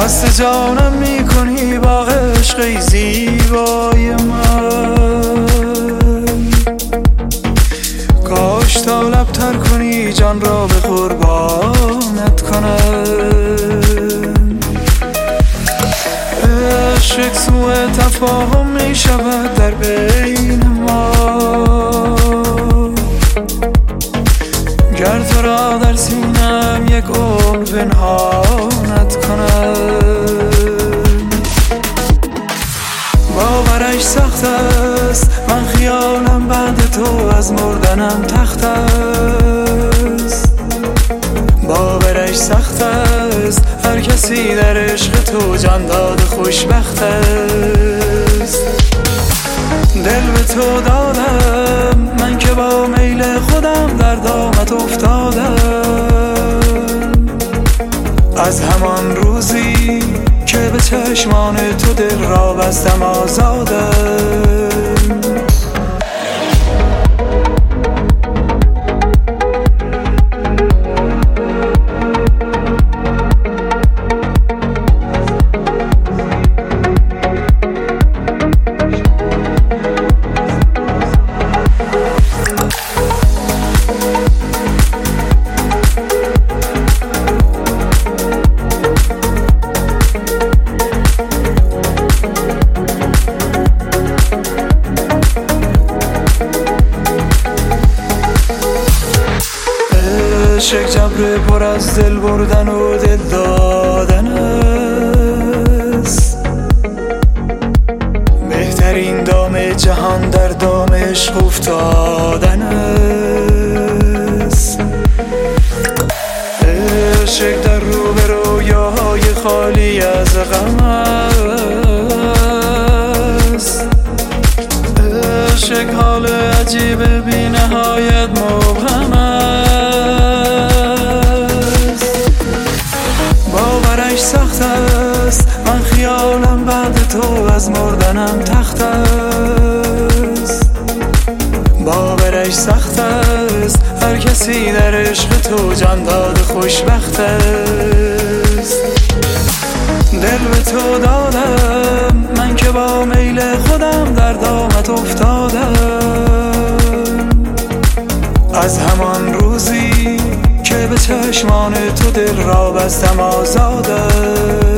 مست جانم میکنی با عشق زیبای من. کاش تا لبتر کنی جان را به قربانت کنم. عشق سوء تفاهم می شود در بین ما، گر تو را در سینم یک عمر پنهانت کنم. باورش سخت است، من خیالم بعد تو از مردنم تخت است. باورش سخت است، هر کسی در عشق تو جان داد خوشبخت است. دل به تو دادم من که با میل خودم در دامت افتادم. از همان روزی که به چشمان تو دل را بستم آزادم. عشق جبر پر از دل بردن و دل دادن است. بهترین دام جهان در دام عشق افتادن است. عشق در رو به رویاهای خالی از غم است. عشق حال عجیب بی نهایت مبهم است. باورش سخت است، من خیالم بعد تو از مردنم تخت است. باورش سخت است، هر کسی در عشق تو جان داد خوشبخت است. دل به تو دادم من که با میل خودم در دامت افتادم. از همان روزی که به چشمان تو دل را بستم آزادم.